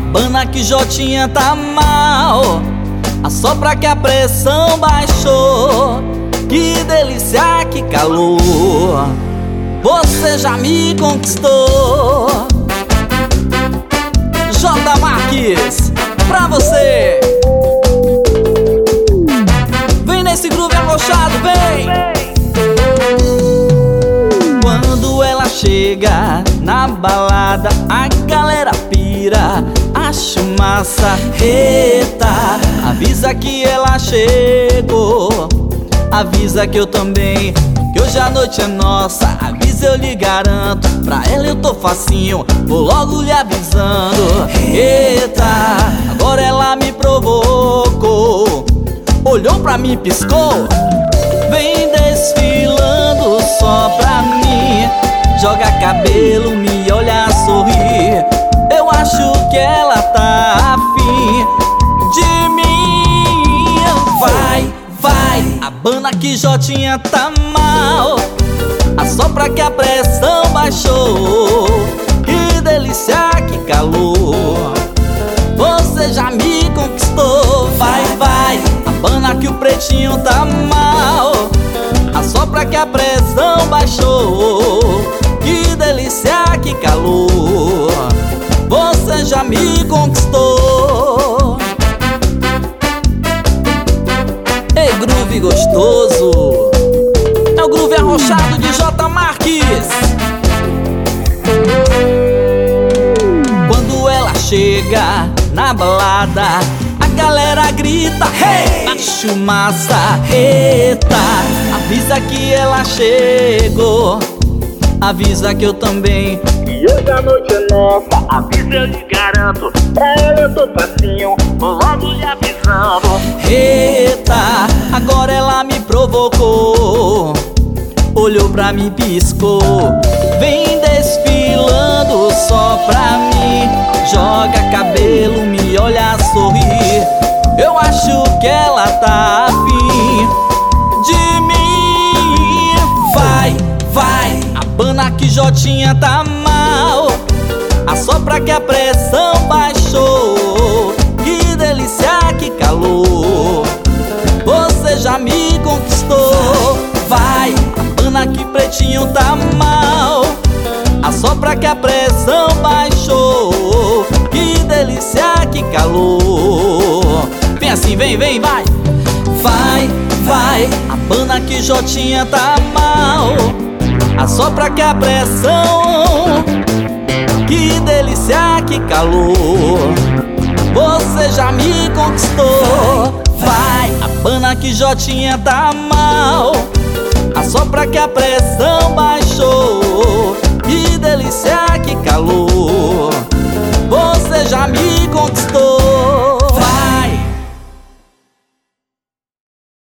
abana que Jotinha tá mal, assopra que a pressão baixou. Que delícia, que calor, você já me conquistou. J Marques, pra você. Vem nesse groove arrochado, vem! Quando ela chega na balada, a galera pira, acho massa. Eita, avisa que ela chegou, avisa que eu também, que hoje a noite é nossa. Avisa, eu lhe garanto, pra ela eu tô facinho, vou logo lhe avisando. Eita, agora ela me provocou, olhou pra mim, piscou, vem desfilando só pra mim. Joga cabelo, me olha sorrir, eu acho que ela tá afim de mim. Vai, vai, abana que Jotinha tá mal, assopra que a pressão baixou. Que delícia, que calor, você já me conquistou. Vai, vai, abana que o pretinho tá mal, assopra que a pressão baixou. Que delícia, que calor, você já me conquistou. Ei, groove gostoso, é o groove arrochado de J Marques. Quando ela chega na balada, a galera grita, hey! Acho massa. Eita, avisa que ela chegou, avisa que eu também, E hoje a noite é nossa. Avisa, eu lhe garanto, pra ela eu tô facinho, vou logo lhe avisando. eita, agora ela me provocou, olhou pra mim, piscou, vem desfilando só pra mim. Joga cabelo, me olha sorrir, eu acho que ela tá afim de mim. Vai, vai, abana que Jotinha tá mal, assopra que a pressão baixou. Que delícia, que calor, você já me conquistou. Vai, abana que pretinho tá mal, assopra que a pressão baixou. Que delícia, que calor, vem assim, vem, vem, vai. Vai, vai, abana que Jotinha tá mal, assopra que a pressão. Que delícia, que calor, você já me conquistou. Vai, abana que Jotinha tá mal, assopra que a pressão baixou. Que delícia, que calor,